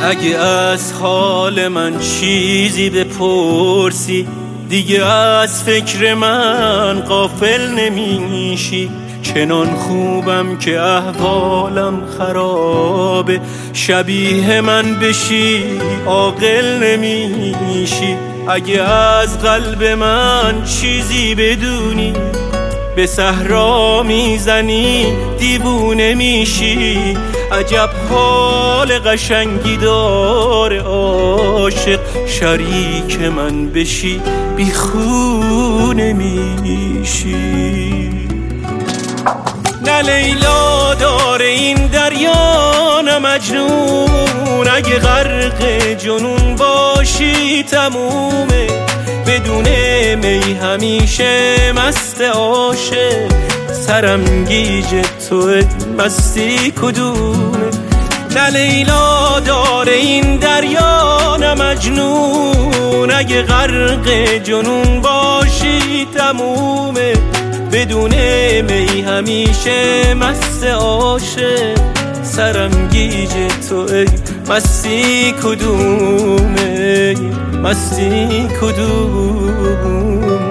اگه از حال من چیزی بپرسی دیگه از فکر من غافل نمیشی. چنان خوبم که احوالم خرابه، شبیه من بشی عاقل نمیشی. اگه از قلب من چیزی بدونی به صحرا میزنی دیوونه میشی. عجب حال قشنگی داره عاشق، شریک من بشی بیخونه میشی. نه لیلا داره این دریا نه مجنون، اگه غرق جنون باشی تمومه. بدون می همیشه مست عاشق، سرم گیج تو مستی کدومه. نه لیلا داره این دریا نه مجنون، اگه غرق جنون باشی تمومه. بدون می همیشه مست عاشق، سرم گیج تو مستی کدومه، مستی کدومه.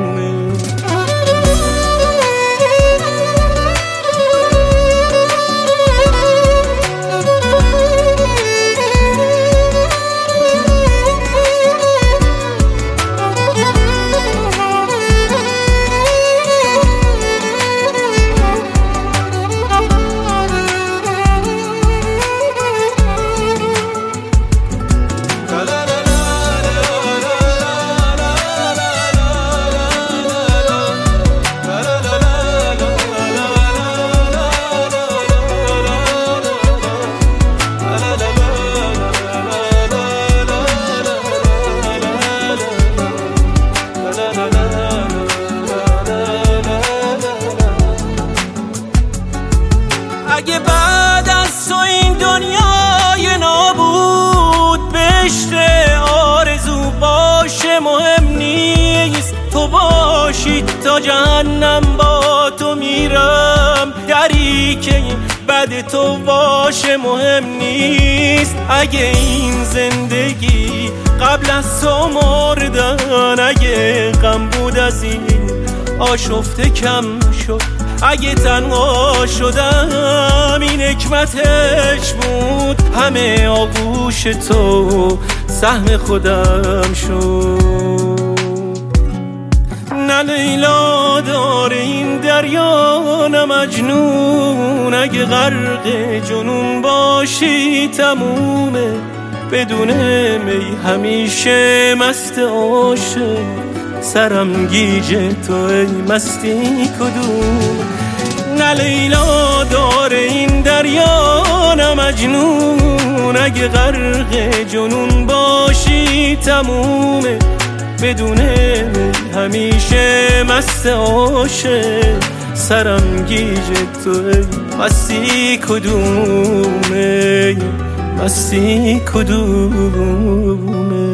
اگه بعد از تو این دنیای نابود بشه، آرزو باشه مهم نیست. تو باشی تا جهنم با تو میرم، دری که بعد تو باشه مهم نیست. اگه این زندگی قبل از تو مردن، اگه غم بود از این آشفته کم شد. اگه تنها شدم این حکمتش بود، همه آغوش تو سهم خودم شد. نه لیلا داره این دریا نه مجنون، اگه غرق جنون باشی تمومه. بدون می همیشه مست عاشق، سرم گیج تو ای مستی کدوم. نه لیلا داره این دریا نه مجنون، اگه غرق جنون باشی تمومه. بدون همیشه مست عاشق، سرم گیج تو ای مستی کدومه، مستی کدومه.